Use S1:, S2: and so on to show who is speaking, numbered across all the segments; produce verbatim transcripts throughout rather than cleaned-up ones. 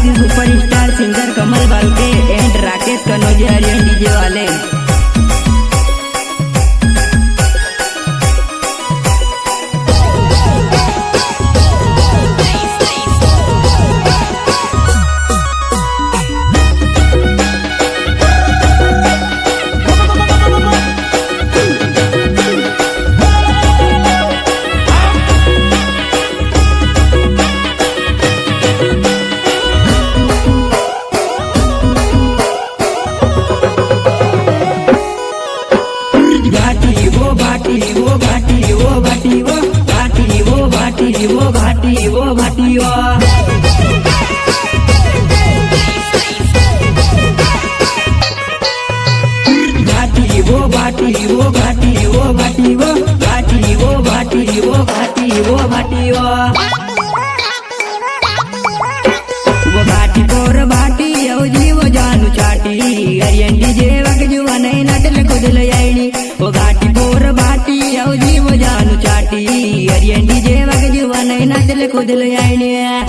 S1: Adivasi superstar singer Kamal Balke and Rakesh Kanauje हरियन DJ वाले। वो घाटी वो घाटी वो घाटी वो घाटी वो घाटी वो घाटी वो घाटी वो घाटी वो घाटी वो घाटी वो वो घाटी पोर भाटी यो जीव जानू चाटी हरियन डीजे वग जुआ नहीं नटल कुदल आईनी। वो घाटी पोर भाटी यो जीव जानू चाटी हरियन डीजे वग जुआ नहीं नटल कुदल आईनी।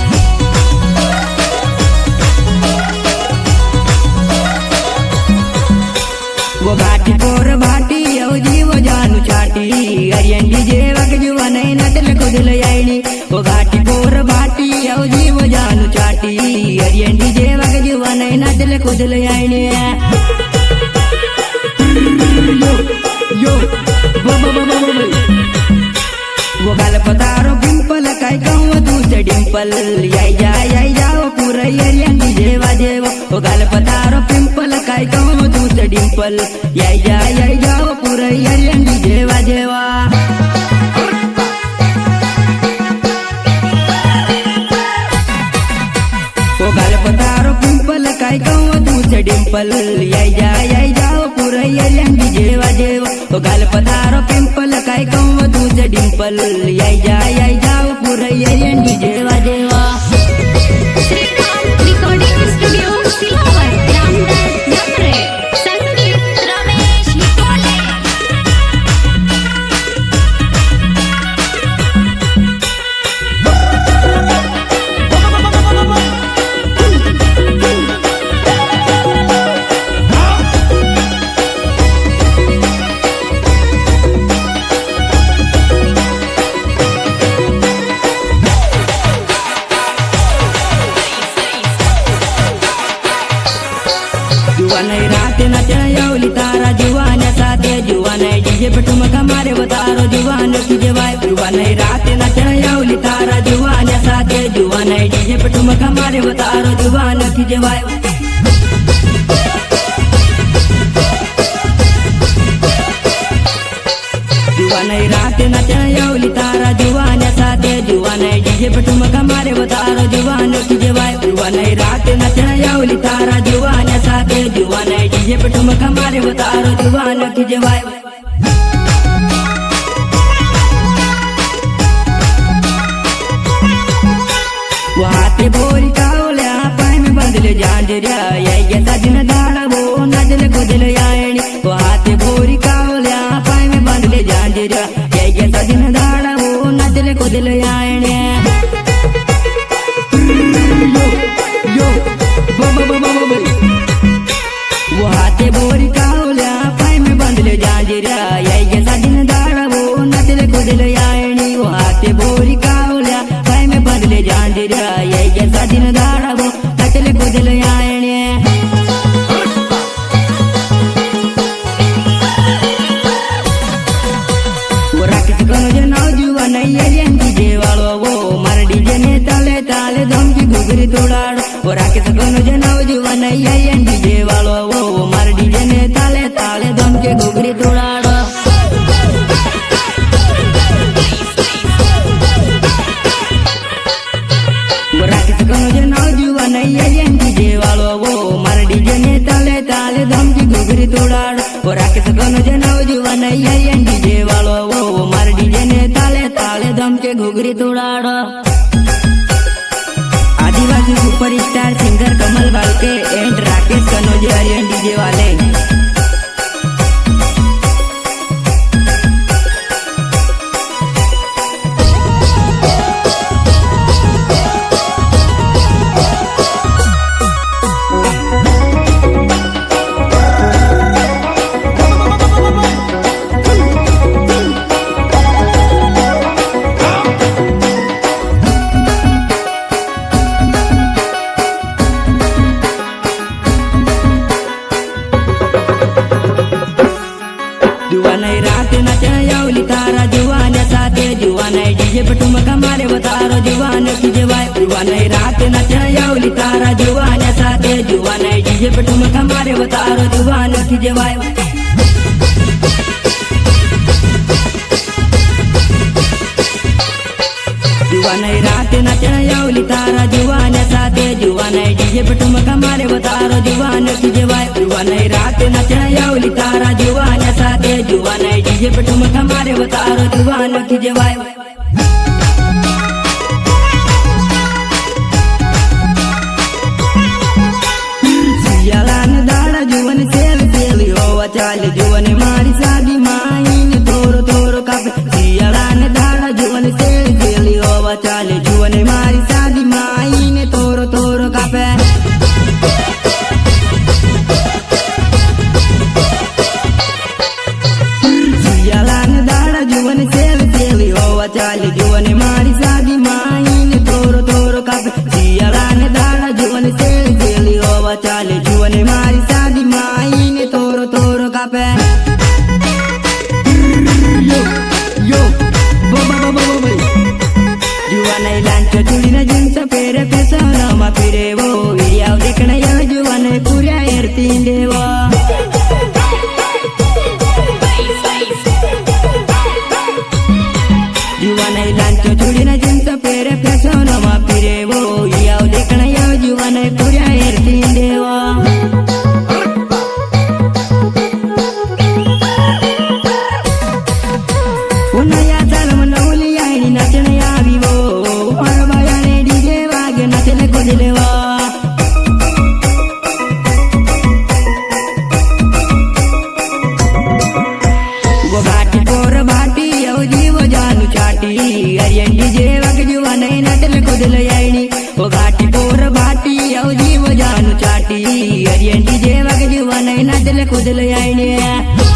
S1: वो घाटी पोर भाटी यो जीव जानू चाटी हरियन डीजे वग जुआ नहीं नटल कुदल आईनी। वो घाटी पोर भाटी यो जीव जानू चाटी हरियन डीजे वग जुआ नहीं नटल कुदल आईनी। यो यो वो वो वो वो वो गाल पतारो पिंपल काय कहूँ दूसरे डिंपल याई जा याई जाओ पूरा हरियन डीजे वाजे। वो गाल पतारो पिंपल काय कहूँ दूसरे डिंपल याई जा याई जाओ पूरा हरियन डीजे वाजे वा। वो गाल पतारो पिंपल काय कहूँ दूसरे डिंपल याई जा याई जाओ पूरा हरियन डीजे वाजे। वो गाल पतारो पिंपल काय कहूँ दूसरे डिंपल याई जा याई जाओ पूरा हरियन डीजे वाजे वा। जुवानई रात नचन यौली तारा जुवाने साथे जुवानई डीजे पे ठुमका मारे वो तारो जुवान की जवाय। जुवानई रात नचन यौली तारा जुवाने साथे जुवानई डीजे पे ठुमका मारे वो तारो जुवान की जवाय। जुवानई रात नचन यौली तारा जुवाने साथे जुवानई डीजे पे ठुमका मारे वो तारो जुवान की जवाय। जुवानई रात नचन यौली तारा जुवाने साथे जुवानई डीजे पे ठुमका मारे वो तारो जुवान की जवाय। वो हाथे बोरी कावल्या पाय में बंदले जांजरिया ये सजन दाड़ा वो नजल कुदल आयणी। वो हाथे बोरी कावल्या पाय में बंदले जांजरिया ये सजन दाड़ा वो नजल कुदल आयणी। यो यो वो वो वो वो वो हाथे बोरी कावल्या पाय में बंदले जांजरिया ये सजन दाड़ा वो नजल कुदल आयणी। वो हाथे बोरी कावल्या पाय में बंदले जांजरिया ये सजन दाड़ा वो नजल कुदल आयणी। वो राकेश कनौजे नाव जुआ नहीं हरियन डीजे वालो वो मार डीजे ने ताले ताले दम की घुघरी तोड़ाड़। वो राकेश कनौजे नाव जुआ नहीं हरियन डीजे वालो वो मार डीजे ने ताले ताले दम के घुघरी तोड़ाड़। वो राकेश कनौजे नाव जुआ नहीं हरियन डीजे वालो वो मार डीजे ने ताले ताले दम की घुघरी तोड़ाड़। वो राकेश कनौजे नाव जुआ नहीं हरियन डीजे वालो वो मार डीजे ने ताले ताले दम के घुघरी तोड़ाड़। आदिवासी superstar singer Kamal Balke and Rakesh Kanauje हरियन डीजे वाले। मारे बतारो जुवान की जवाय जुवान रात नचना यावली तारा जुवान साथे जुवान डीजे पे ठुमका मारे बतारो जुवान की जवाय जुवान रात नचना यावली तारा जुवान साथे जुवान डीजे पे ठुमका मारे बतारो जुवान की जवाय जुवान रात नचना यावली तारा जुवान साथे जुवान डीजे पे ठुमका मारे बतारो जुवान की जवाय चाल जुवन मारी सागी माइन तोरो तोरो कप सियालान धाड़ा जुवन से गेली होवा चाल जुवन मारी सागी माइन तोरो तोरो कप सियालान धाड़ा जुवन से गेली होवा चाल जुवन मारी सागी माइन तोरो तोरो कप सियालान धाड़ा जुवन से गेली होवा चाल जुवन मारी सागी माइन तोरो तोरो कपे यो यो बाबा बाबा बाबा जुवान लांच चुड़ीना जिंस पेरे पेसना मा फिरे वो वीडियो देखना या जुवान पूरा एर्तीन देवा जुवान लांच चुड़ीना जिंस पेरे पेसना मा फिरे वो वीडियो देखना या जुवान पूरा एर्तीन देवा घाटी पोर भाटी औ जीव जानू चाटी अरियंडी जेवग जुवन नदल कुदल आईने